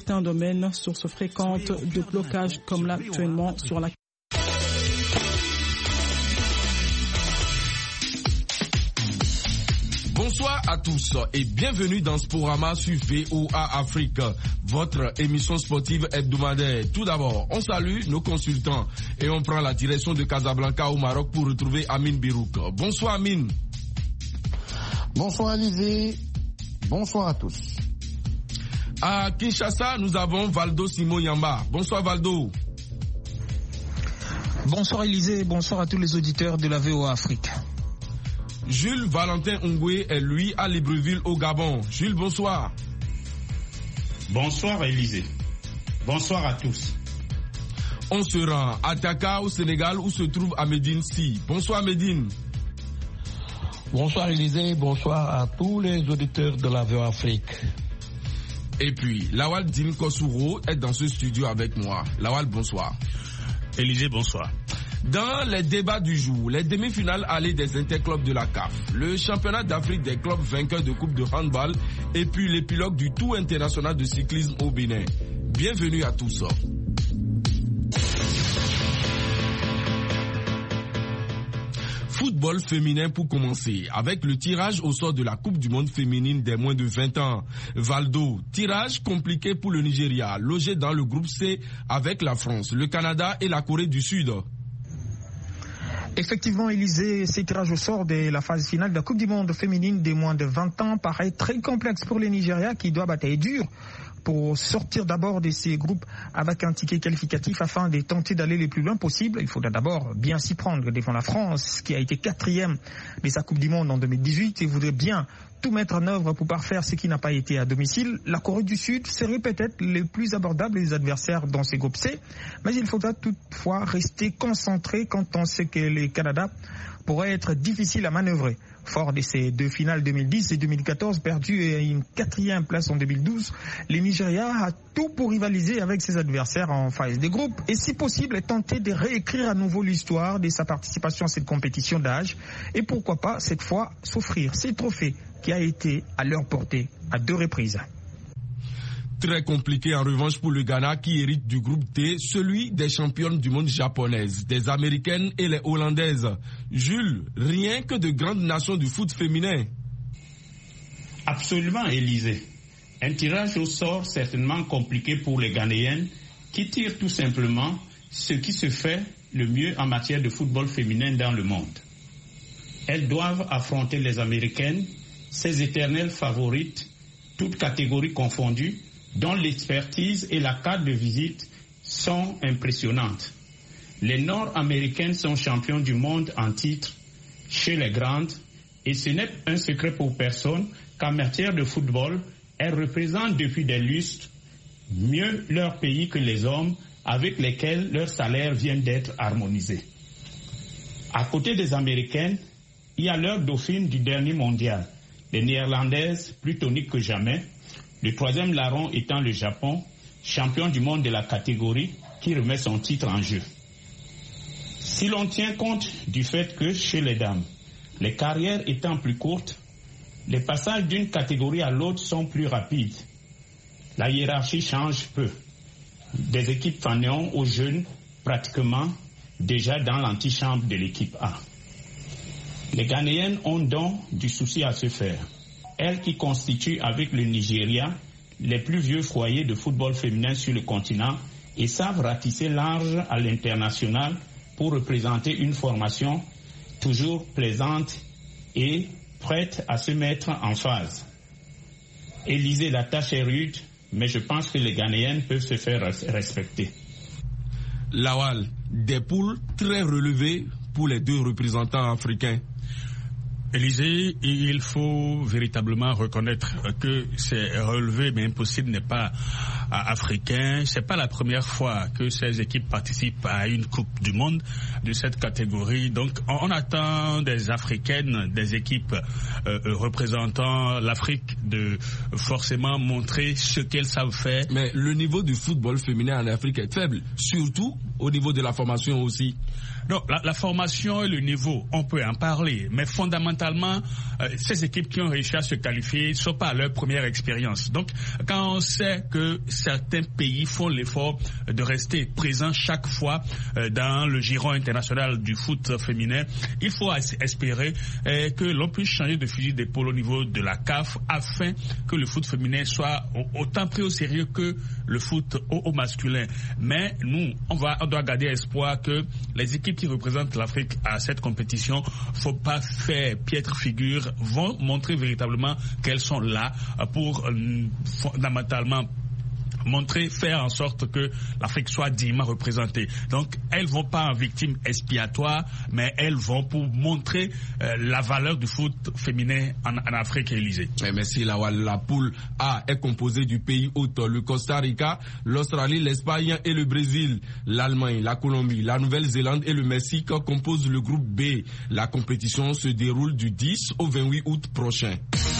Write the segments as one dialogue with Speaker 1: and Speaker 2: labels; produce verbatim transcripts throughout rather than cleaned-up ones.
Speaker 1: certains domaines, sources fréquentes de blocage comme là actuellement sur la
Speaker 2: Bonsoir à tous et bienvenue dans Sporama sur V O A Afrique, votre émission sportive hebdomadaire. Tout d'abord, on salue nos consultants et on prend la direction de Casablanca au Maroc pour retrouver Amine Birouk. Bonsoir Amine.
Speaker 3: Bonsoir Alizé. Bonsoir à tous.
Speaker 2: À Kinshasa, nous avons Valdo Simo Yamba. Bonsoir Valdo.
Speaker 4: Bonsoir Élysée, bonsoir à tous les auditeurs de la V O A Afrique.
Speaker 2: Jules Valentin Ongwe est lui à Libreville au Gabon. Jules, bonsoir.
Speaker 5: Bonsoir Élysée. Bonsoir à tous.
Speaker 2: On se rend à Dakar au Sénégal où se trouve Ahmedine Si. Bonsoir Ahmedine.
Speaker 6: Bonsoir Élysée, bonsoir à tous les auditeurs de la V O A Afrique.
Speaker 2: Et puis, Lawal Dine Kossouro est dans ce studio avec moi. Lawal, bonsoir.
Speaker 7: Élysée, bonsoir.
Speaker 2: Dans les débats du jour, les demi-finales allées des interclubs de la C A F, le championnat d'Afrique des clubs vainqueurs de coupe de handball et puis l'épilogue du Tour international de cyclisme au Bénin. Bienvenue à tous. Football féminin pour commencer, avec le tirage au sort de la Coupe du monde féminine des moins de vingt ans. Valdo, tirage compliqué pour le Nigeria, logé dans le groupe C avec la France, le Canada et la Corée du Sud.
Speaker 4: Effectivement, Élysée, ces tirages au sort de la phase finale de la Coupe du monde féminine des moins de vingt ans paraît très complexe pour le Nigeria qui doit batailler dur pour sortir d'abord de ces groupes avec un ticket qualificatif afin de tenter d'aller le plus loin possible. Il faudra d'abord bien s'y prendre devant la France qui a été quatrième de sa Coupe du monde en deux mille dix-huit et voudrait bien tout mettre en œuvre pour parfaire ce qui n'a pas été à domicile. La Corée du Sud serait peut-être le plus abordable des adversaires dans ces groupes C, mais il faudra toutefois rester concentré quand on sait que le Canada pourrait être difficile à manœuvrer. Fort de ces deux finales deux mille dix et deux mille quatorze perdues et une quatrième place en deux mille douze, le Nigeria a tout pour rivaliser avec ses adversaires en phase des groupes et si possible tenter de réécrire à nouveau l'histoire de sa participation à cette compétition d'âge et pourquoi pas cette fois s'offrir ces trophées qui a été à leur portée à deux reprises.
Speaker 2: Très compliqué en revanche pour le Ghana qui hérite du groupe D, celui des championnes du monde japonaises, des américaines et les hollandaises. Jules, rien que de grandes nations du foot féminin.
Speaker 5: Absolument, Élysée. Un tirage au sort certainement compliqué pour les Ghanéennes qui tirent tout simplement ce qui se fait le mieux en matière de football féminin dans le monde. Elles doivent affronter les américaines, ces éternelles favorites, toutes catégories confondues, dont l'expertise et la carte de visite sont impressionnantes. Les Nord-Américaines sont champions du monde en titre chez les grandes et ce n'est un secret pour personne qu'en matière de football, elles représentent depuis des lustres mieux leur pays que les hommes avec lesquels leurs salaires viennent d'être harmonisés. À côté des Américaines, il y a leur dauphine du dernier mondial, les Néerlandaises plus toniques que jamais, le troisième larron étant le Japon, champion du monde de la catégorie qui remet son titre en jeu. Si l'on tient compte du fait que chez les dames, les carrières étant plus courtes, les passages d'une catégorie à l'autre sont plus rapides. La hiérarchie change peu. Des équipes fanion aux jeunes, pratiquement déjà dans l'antichambre de l'équipe A. Les Ghanéennes ont donc du souci à se faire. Elles qui constituent avec le Nigeria les plus vieux foyers de football féminin sur le continent et savent ratisser large à l'international pour représenter une formation toujours plaisante et prête à se mettre en phase. Élysée, la tâche est rude, mais je pense que les Ghanéennes peuvent se faire respecter.
Speaker 2: Lawal, des poules très relevées pour les deux représentants africains.
Speaker 7: Élysée, il faut véritablement reconnaître que c'est relevé mais impossible n'est pas africain. C'est pas la première fois que ces équipes participent à une Coupe du Monde de cette catégorie. Donc, on attend des Africaines, des équipes euh, représentant l'Afrique de forcément montrer ce qu'elles savent faire.
Speaker 2: Mais le niveau du football féminin en Afrique est faible, surtout au niveau de la formation aussi?
Speaker 7: Non, la, la formation et le niveau, on peut en parler, mais fondamentalement, euh, ces équipes qui ont réussi à se qualifier ne sont pas à leur première expérience. Donc, quand on sait que certains pays font l'effort de rester présents chaque fois euh, dans le giron international du foot féminin, il faut espérer euh, que l'on puisse changer de fusil d'épaule au niveau de la C A F afin que le foot féminin soit autant pris au sérieux que le foot au, au masculin. Mais nous, on, va, on doit garder espoir que les équipes qui représentent l'Afrique à cette compétition, faut pas faire piètre figure, vont montrer véritablement qu'elles sont là pour euh, fondamentalement montrer, faire en sorte que l'Afrique soit dignement représentée. Donc, elles vont pas en victime expiatoire, mais elles vont pour montrer euh, la valeur du foot féminin en, en Afrique, Élysée.
Speaker 2: Merci, la, la poule A est composée du pays hôte, le Costa Rica, l'Australie, l'Espagne et le Brésil. L'Allemagne, la Colombie, la Nouvelle-Zélande et le Mexique composent le groupe B. La compétition se déroule du dix au vingt-huit août prochain.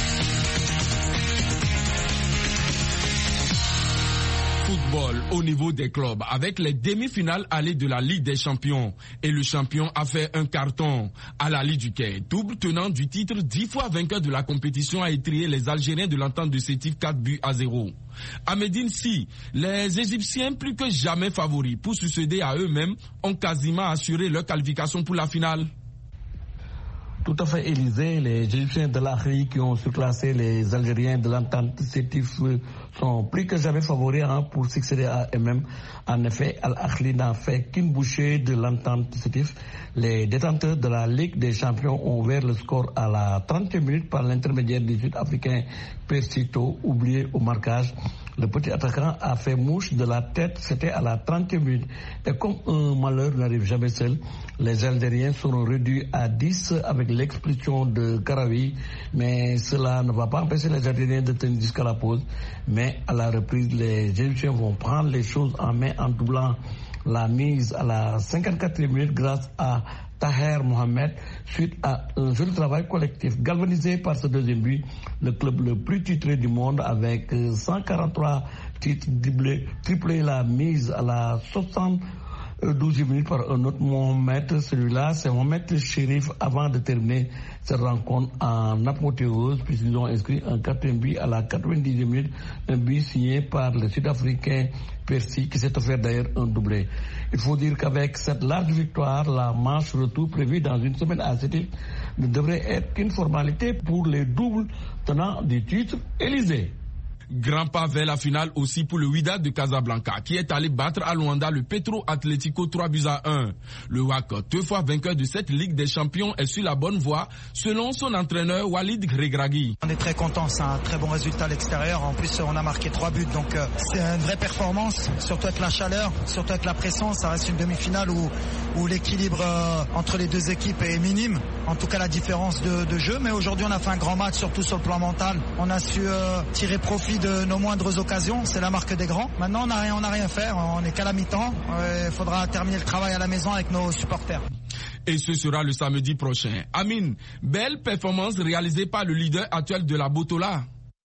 Speaker 2: Football au niveau des clubs avec les demi-finales allées de la Ligue des Champions et le champion a fait un carton à la Ligue du Quai. Double tenant du titre, dix fois vainqueur de la compétition, a étrié les Algériens de l'entente de Sétif quatre buts à zéro. À Médine, si les Égyptiens plus que jamais favoris pour succéder à eux-mêmes ont quasiment assuré leur qualification pour la finale.
Speaker 6: Tout à fait, Élysée. Les Égyptiens de l'Afrique qui ont surclassé les Algériens de l'entente Sétif sont plus que jamais favoris hein, pour succéder à eux-mêmes. En effet, Al-Ahly n'a fait qu'une bouchée de l'entente Sétif. Les détenteurs de la Ligue des Champions ont ouvert le score à la trentième minute par l'intermédiaire du Sud-Africain Persito, oublié au marquage. Le petit attaquant a fait mouche de la tête, c'était à la trentième minute. Et comme un malheur n'arrive jamais seul, les Algériens seront réduits à dix avec l'expulsion de Karawi. Mais cela ne va pas empêcher les Algériens de tenir jusqu'à la pause. Mais à la reprise, les Égyptiens vont prendre les choses en main en doublant la mise à la cinquante-quatrième minute grâce à Taher Mohamed, suite à un joli travail collectif. Galvanisé par ce deuxième but, le club le plus titré du monde avec cent quarante-trois titres triplés, triplé la mise à la soixante-douzième minute par un autre Mohamed. Celui-là, c'est Mohamed Chérif avant de terminer cette rencontre en apothéose, puisqu'ils ont inscrit un quatrième but à la quatre-vingt-dixième minute, un but signé par le Sud-Africain Percy, qui s'est offert d'ailleurs un doublé. Il faut dire qu'avec cette large victoire, la manche retour prévue dans une semaine à Sétif ne devrait être qu'une formalité pour les doubles tenants du titre Élysée.
Speaker 2: Grand pas vers la finale aussi pour le Wydad de Casablanca qui est allé battre à Luanda le Petro Atlético trois buts à un. Le W A C, deux fois vainqueur de cette Ligue des Champions, est sur la bonne voie selon son entraîneur Walid Regragui.
Speaker 8: On est très content, c'est un très bon résultat à l'extérieur. En plus, on a marqué trois buts, donc euh, c'est une vraie performance, surtout avec la chaleur, surtout avec la pression. Ça reste une demi-finale où, où l'équilibre euh, entre les deux équipes est minime, en tout cas la différence de, de jeu. Mais aujourd'hui, on a fait un grand match, surtout sur le plan mental. On a su euh, tirer profit de nos moindres occasions, c'est la marque des grands. Maintenant, on n'a rien, on n'a rien fait, on n'est qu'à la mi-temps. Il euh, faudra terminer le travail à la maison avec nos supporters.
Speaker 2: Et ce sera le samedi prochain. Amine, belle performance réalisée par le leader actuel de la Botola.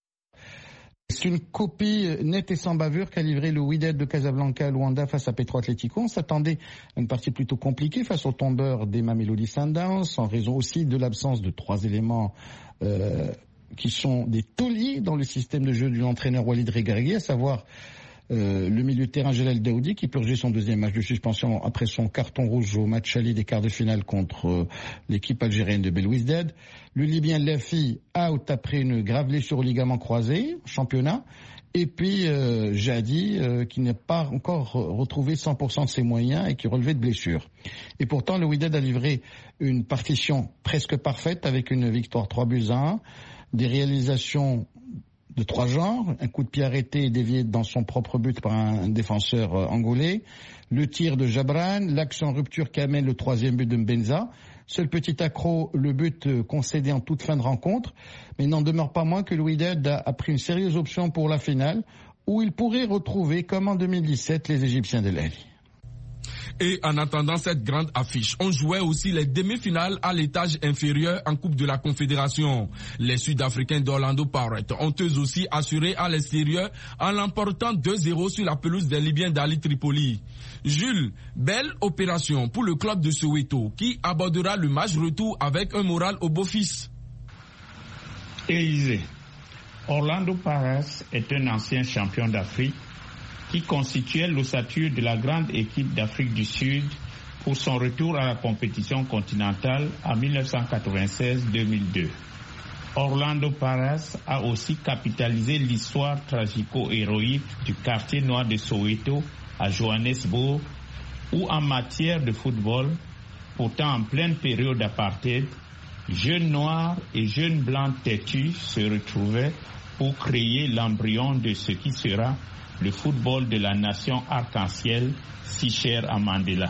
Speaker 3: C'est une copie nette et sans bavure qu'a livré le Wydad de Casablanca à Luanda face à Petro Atlético. On s'attendait à une partie plutôt compliquée face au tombeur des Mamelodi Sundowns, en raison aussi de l'absence de trois éléments euh, qui sont des tauliers dans le système de jeu de l'entraîneur Walid Regragui, à savoir euh, le milieu de terrain Jelal Daoudi qui purgeait son deuxième match de suspension après son carton rouge au match aller des quarts de finale contre euh, l'équipe algérienne de Belouizdad. Le Libyen Lafi out après une grave blessure au ligament croisé, championnat. Et puis euh, Jadi euh, qui n'a pas encore retrouvé cent pour cent de ses moyens et qui relevait de blessures. Et pourtant le Wydad a livré une partition presque parfaite avec une victoire trois buts à un. Des réalisations de trois genres, un coup de pied arrêté et dévié dans son propre but par un défenseur angolais, le tir de Jabran, l'action en rupture qui amène le troisième but de Mbenza, seul petit accro, le but concédé en toute fin de rencontre, mais il n'en demeure pas moins que le Wydad a pris une sérieuse option pour la finale, où il pourrait retrouver, comme en deux mille dix-sept, les Égyptiens de l'Ali.
Speaker 2: Et en attendant cette grande affiche, on jouait aussi les demi-finales à l'étage inférieur en Coupe de la Confédération. Les Sud-Africains d'Orlando Pirates ont eux aussi assuré à l'extérieur en l'emportant deux zéro sur la pelouse des Libyens d'Ali Tripoli. Jules, belle opération pour le club de Soweto qui abordera le match retour avec un moral au beau-fils.
Speaker 5: Élysée. Orlando Pirates est un ancien champion d'Afrique qui constituait l'ossature de la grande équipe d'Afrique du Sud pour son retour à la compétition continentale en mille neuf cent quatre-vingt-seize deux mille deux. Orlando Pirates a aussi capitalisé l'histoire tragico-héroïque du quartier noir de Soweto à Johannesburg, où en matière de football, pourtant en pleine période d'apartheid, jeunes noirs et jeunes blancs têtus se retrouvaient pour créer l'embryon de ce qui sera le football de la nation arc-en-ciel si cher à Mandela.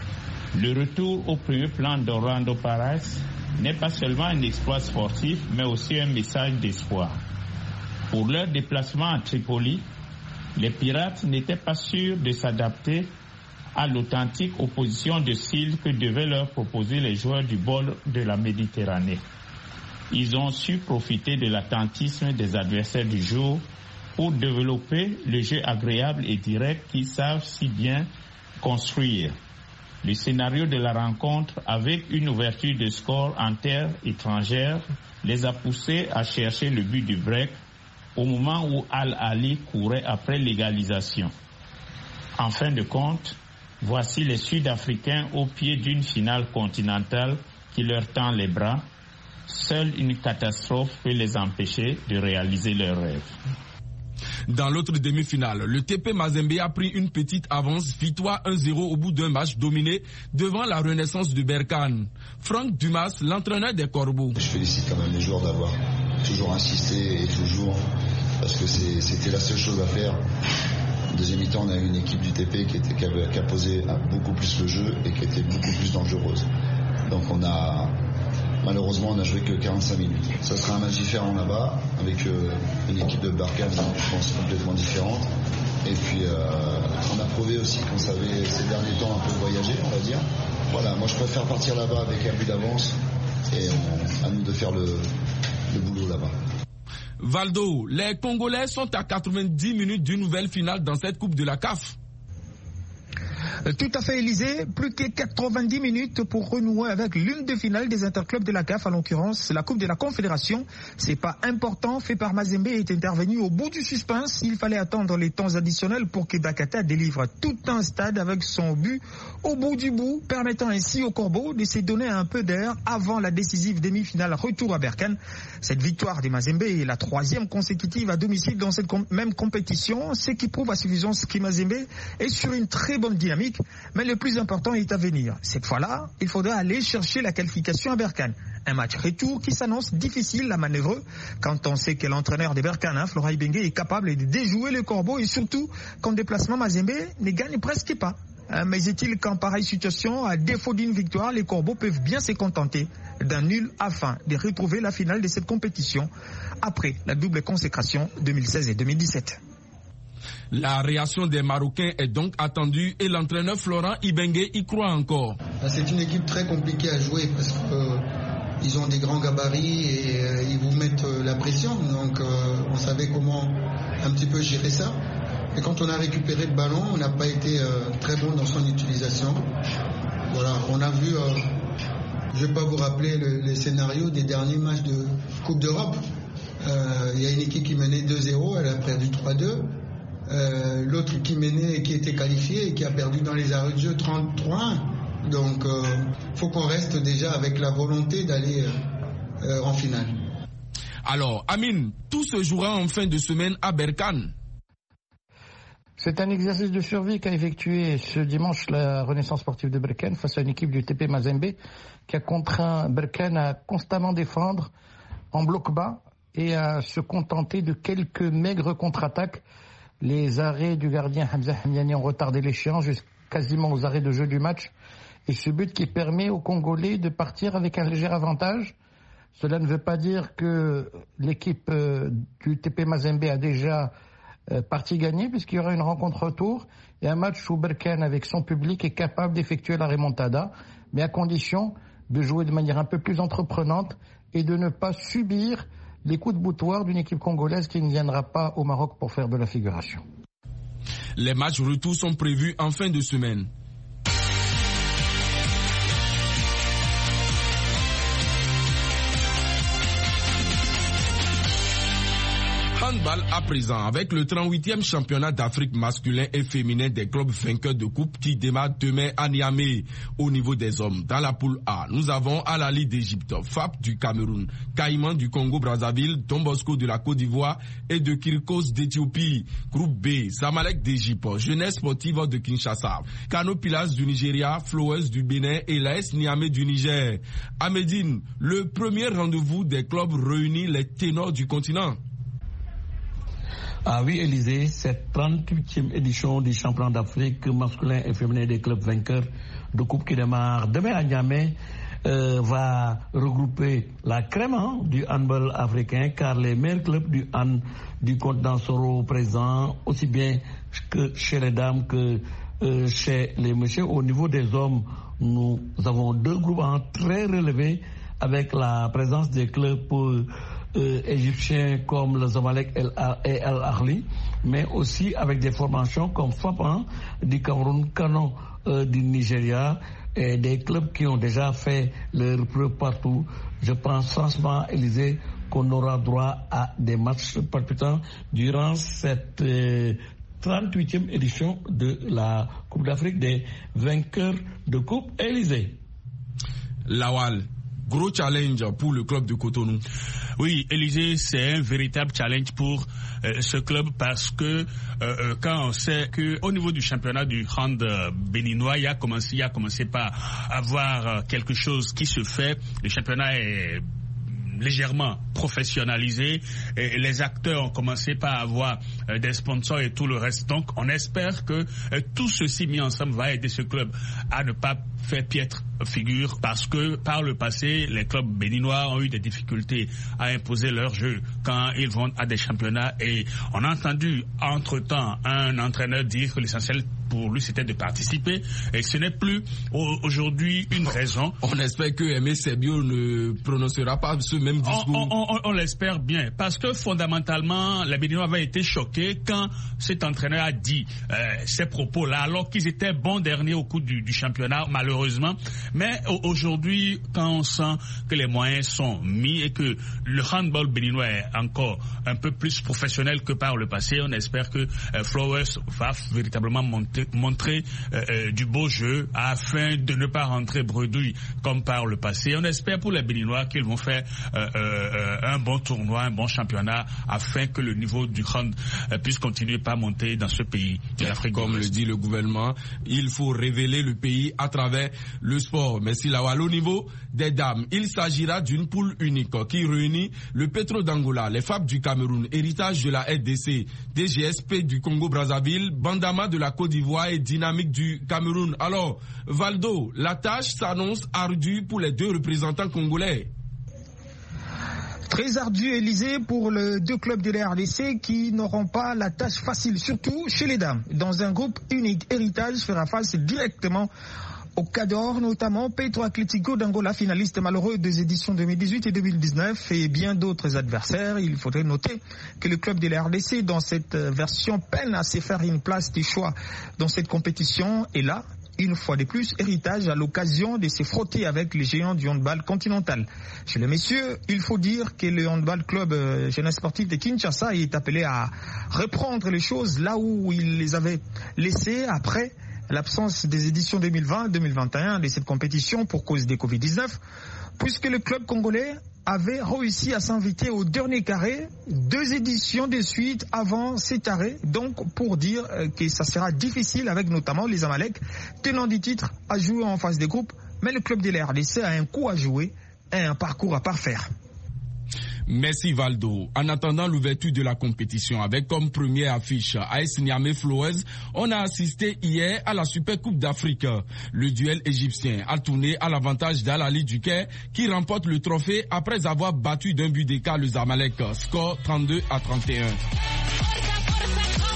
Speaker 5: Le retour au premier plan d'Orlando Pirates n'est pas seulement un exploit sportif, mais aussi un message d'espoir. Pour leur déplacement à Tripoli, les Pirates n'étaient pas sûrs de s'adapter à l'authentique opposition de style que devaient leur proposer les joueurs du bord de la Méditerranée. Ils ont su profiter de l'attentisme des adversaires du jour pour développer le jeu agréable et direct qu'ils savent si bien construire. Le scénario de la rencontre, avec une ouverture de score en terre étrangère, les a poussés à chercher le but du break au moment où Al-Ali courait après l'égalisation. En fin de compte, voici les Sud-Africains au pied d'une finale continentale qui leur tend les bras. Seule une catastrophe peut les empêcher de réaliser leurs rêves.
Speaker 2: Dans l'autre demi-finale, le T P Mazembe a pris une petite avance, victoire un zéro au bout d'un match dominé devant la Renaissance de Berkane. Franck Dumas, l'entraîneur des Corbeaux.
Speaker 9: Je félicite quand même les joueurs d'avoir toujours insisté et toujours, parce que c'était la seule chose à faire. En deuxième mi-temps, on a eu une équipe du T P qui, était, qui, avait, qui a posé beaucoup plus le jeu et qui était beaucoup plus dangereuse. Donc on a... Malheureusement, on n'a joué que quarante-cinq minutes. Ça sera un match différent là-bas, avec euh, une équipe de Berkane, je pense, complètement différente. Et puis, euh, on a prouvé aussi qu'on savait ces derniers temps un peu voyager, on va dire. Voilà, moi je préfère partir là-bas avec un but d'avance et on, à nous de faire le, le boulot là-bas.
Speaker 2: Valdo, les Congolais sont à quatre-vingt-dix minutes d'une nouvelle finale dans cette Coupe de la C A F.
Speaker 4: Tout à fait, Élysée. Plus que quatre-vingt-dix minutes pour renouer avec l'une des finales des interclubs de la C A F, en l'occurrence la Coupe de la Confédération. C'est pas important. Fait par Mazembe est intervenu au bout du suspense. Il fallait attendre les temps additionnels pour que Bakata délivre tout un stade avec son but au bout du bout, permettant ainsi aux Corbeaux de se donner un peu d'air avant la décisive demi-finale retour à Berkane. Cette victoire des Mazembe est la troisième consécutive à domicile dans cette com- même compétition, ce qui prouve à suffisance que Mazembe est sur une très bonne dynamique. Mais le plus important est à venir. Cette fois-là, il faudra aller chercher la qualification à Berkane. Un match retour qui s'annonce difficile à manœuvrer quand on sait que l'entraîneur de Berkane, hein, Florent Ibenge, est capable de déjouer le Corbeau et surtout qu'en déplacement, Mazembe ne gagne presque pas. Mais est-il qu'en pareille situation, à défaut d'une victoire, les Corbeaux peuvent bien se contenter d'un nul afin de retrouver la finale de cette compétition après la double consécration deux mille seize et deux mille dix-sept.
Speaker 2: La réaction des Marocains est donc attendue et l'entraîneur Florent Ibenge y croit encore.
Speaker 10: C'est une équipe très compliquée à jouer parce qu'ils euh, ont des grands gabarits et euh, ils vous mettent euh, la pression. Donc euh, on savait comment un petit peu gérer ça. Et quand on a récupéré le ballon, on n'a pas été euh, très bon dans son utilisation. Voilà, on a vu, euh, je ne vais pas vous rappeler le, les scénarios des derniers matchs de Coupe d'Europe. Il euh, y a une équipe qui menait deux zéro, elle a perdu trois deux. Euh, l'autre qui menait, qui était qualifié et qui a perdu dans les arrêts de jeu trente-trois un. Donc il euh, faut qu'on reste déjà avec la volonté d'aller euh, euh, en finale.
Speaker 2: Alors, Amine, tout se jouera en fin de semaine à Berkane.
Speaker 3: C'est un exercice de survie qu'a effectué ce dimanche la Renaissance sportive de Berkane face à une équipe du T P Mazembe qui a contraint Berkane à constamment défendre en bloc bas et à se contenter de quelques maigres contre-attaques. Les arrêts du gardien Hamza Hamyani ont retardé l'échéance jusqu'à quasiment aux arrêts de jeu du match. Et ce but qui permet aux Congolais de partir avec un léger avantage. Cela ne veut pas dire que l'équipe du T P Mazembe a déjà euh, partie gagnée puisqu'il y aura une rencontre retour et un match où Berkane avec son public est capable d'effectuer la remontada, mais à condition de jouer de manière un peu plus entreprenante et de ne pas subir les coups de boutoir d'une équipe congolaise qui ne viendra pas au Maroc pour faire de la figuration.
Speaker 2: Les matchs retour sont prévus en fin de semaine. Handball à présent, avec le trente-huitième championnat d'Afrique masculin et féminin des clubs vainqueurs de coupe qui démarre demain à Niamey. Au niveau des hommes, dans la poule A, nous avons Al Ahly d'Égypte, F A P du Cameroun, Caïman du Congo-Brazzaville, Don Bosco de la Côte d'Ivoire et de Kirkos d'Éthiopie. Groupe B, Zamalek d'Égypte, Jeunesse sportive de Kinshasa, Kano Pillars du Nigeria, Flowers du Bénin et l'A S Niamey du Niger. À Médine, le premier rendez-vous des clubs réunit les ténors du continent.
Speaker 6: Ah oui, Élysée, cette trente-huitième édition du championnat d'Afrique masculin et féminin des clubs vainqueurs de coupe qui démarre demain à Niamey euh, va regrouper la crème hein, du handball africain, car les meilleurs clubs du hand du continent seront présents aussi bien que chez les dames que euh, chez les messieurs. Au niveau des hommes, nous avons deux groupes hein, très relevés avec la présence des clubs euh, Euh, égyptiens comme le Zamalek et Al Ahly, mais aussi avec des formations comme F A P hein, du Cameroun, Kano euh, du Nigeria, et des clubs qui ont déjà fait leur preuve partout. Je pense franchement, Élysée, qu'on aura droit à des matchs palpitants durant cette euh, trente-huitième édition de la Coupe d'Afrique des vainqueurs de Coupe. Élysée.
Speaker 2: Lawal, gros challenge pour le club de Cotonou.
Speaker 7: Oui, Élysée, c'est un véritable challenge pour euh, ce club parce que euh, quand on sait que au niveau du championnat du hand euh, béninois, il y a commencé, il y a commencé par avoir euh, quelque chose qui se fait. Le championnat est légèrement professionnalisé et les acteurs ont commencé par avoir euh, des sponsors et tout le reste. Donc, on espère que euh, tout ceci mis ensemble va aider ce club à ne pas faire piètre figure parce que par le passé, les clubs béninois ont eu des difficultés à imposer leur jeu quand ils vont à des championnats et on a entendu entre-temps un entraîneur dire que l'essentiel pour lui c'était de participer et ce n'est plus aujourd'hui une raison.
Speaker 2: On espère que Aimé Sebio ne prononcera pas ce même discours.
Speaker 7: On, on, on, on l'espère bien parce que fondamentalement les Béninois avaient été choqués quand cet entraîneur a dit euh, ces propos-là alors qu'ils étaient bons derniers au cours du, du championnat malheureusement. Mais aujourd'hui, quand on sent que les moyens sont mis et que le handball béninois est encore un peu plus professionnel que par le passé, on espère que euh, Flowers va véritablement monter, montrer euh, euh, du beau jeu afin de ne pas rentrer bredouille comme par le passé. On espère pour les Béninois qu'ils vont faire euh, euh, un bon tournoi, un bon championnat afin que le niveau du hand euh, puisse continuer par monter dans ce pays de l'Afrique.
Speaker 2: Comme le dit le gouvernement, il faut révéler le pays à travers le sport. Merci Lawal. Au niveau des dames, il s'agira d'une poule unique qui réunit le Petro d'Angola, les F A P du Cameroun, Héritage de la R D C, D G S P du Congo-Brazzaville, Bandama de la Côte d'Ivoire et Dynamique du Cameroun. Alors, Valdo, la tâche s'annonce ardue pour les deux représentants congolais.
Speaker 4: Très ardu, Élysée, pour les deux clubs de la R D C qui n'auront pas la tâche facile, surtout chez les dames. Dans un groupe unique, Héritage fera face directement au Cador, notamment Petro Atlético d'Angola, finaliste malheureux des éditions deux mille dix-huit et deux mille dix-neuf, et bien d'autres adversaires. Il faudrait noter que le club de la R D C, dans cette version, peine à se faire une place de choix dans cette compétition. Et là, une fois de plus, Héritage a l'occasion de se frotter avec les géants du handball continental. Chez les messieurs, il faut dire que le handball club euh, jeunesse sportif de Kinshasa est appelé à reprendre les choses là où il les avait laissées après l'absence des éditions deux mille vingt deux mille vingt et un de cette compétition pour cause des covid dix-neuf, puisque le club congolais avait réussi à s'inviter au dernier carré, deux éditions de suite avant cet arrêt, donc pour dire que ça sera difficile avec notamment les Zamalek, tenant du titre, à jouer en phase des groupes, mais le club de la R D C a un coup à jouer et un parcours à parfaire.
Speaker 2: Merci Valdo. En attendant l'ouverture de la compétition avec comme première affiche A S Niamey Flowers, on a assisté hier à la Super Coupe d'Afrique. Le duel égyptien a tourné à l'avantage d'Al Ahly du Caire qui remporte le trophée après avoir battu d'un but d'écart le Zamalek. Score trente-deux à trente et un.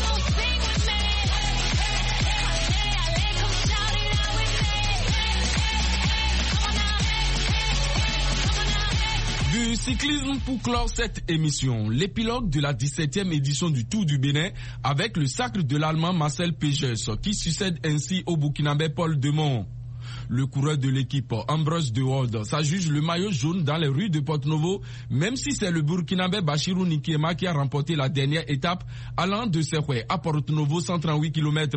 Speaker 2: Cyclisme pour clore cette émission. L'épilogue de la dix-septième édition du Tour du Bénin avec le sacre de l'Allemand Marcel Pégès qui succède ainsi au Burkinabé Paul Demont. Le coureur de l'équipe, Ambrose De Worde, s'ajuge le maillot jaune dans les rues de Porto-Novo, même si c'est le Burkinabé Bachirou Nikiema qui a remporté la dernière étape allant de Serroué à Porto-Novo, cent trente-huit kilomètres.